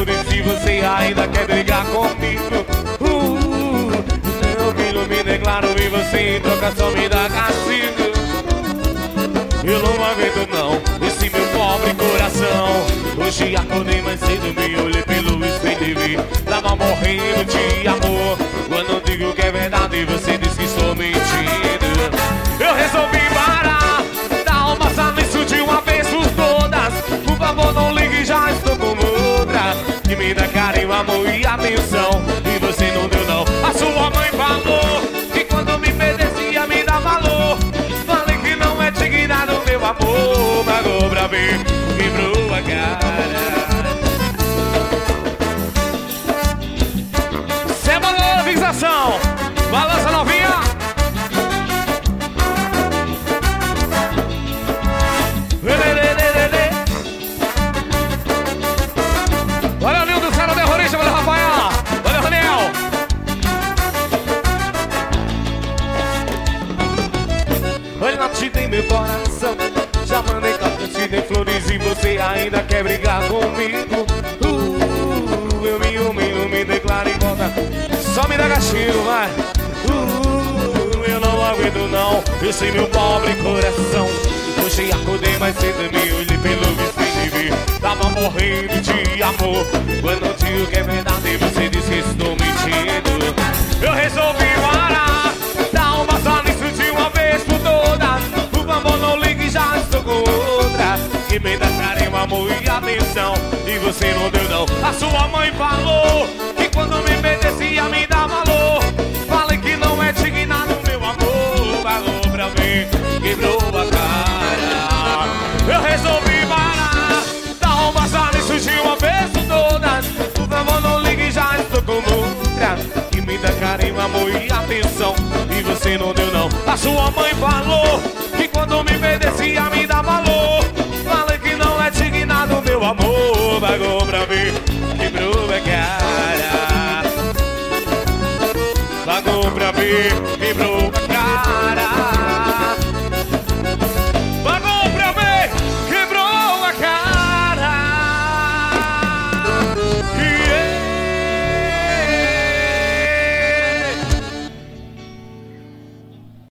flores e você ainda quer brigar comigo. Meu filho, me declaro e você em troca só me dá castigo. Eu não aguento não, esse meu pobre coração. Hoje acordei mais cedo, me olhei pelo espelho e vi tava morrendo de amor. Quando digo que é verdade, você diz que estou mentindo. Eu resolvi parar, dar uma passada nisso de uma vez por todas. Por favor, não ligue, já estou com outra que me dá carinho, amor e atenção. E você não deu não. A sua mãe falou que quando me merecia me dá valor. Falei que não é digna do meu amor. Pagou pra ver, quebrou a cara. Semana da fixação, balança novinha. Olha o Nildo, cara terrorista, valeu Rafael. Valeu Raniel. Olha, não te tem meu coração. Já mandei cartas, te dei flores e você ainda quer brigar comigo. Eu me humilho, me declaro e volta. Só me dá gatilho, vai. Eu não aguento não, esse meu pobre coração. Hoje acordei mais cedo, me olhei pelo vestido e vi tava morrendo de amor. Quando eu digo que é verdade, você diz que estou mentindo. Eu resolvi parar, dar uma só nisso de uma vez por todas. Por favor, não ligue, já estou com outra que me dá carinho, amor e atenção. E você não deu não. A sua mãe falou que quando me merecia me dá valor. Falei que não é digna do meu amor. Pagou pra mim, quebrou a cara. Eu resolvi parar, dar uma passada nisso de uma vez por todas. Por favor, não ligue, já estou com outra que me dá carinho, amor e atenção. E você não deu não. A sua mãe falou que quando me merecia me dá valor. Falei que não é digna do meu amor. Pagou pra mim, quebrou a cara. Pagou pra mim, quebrou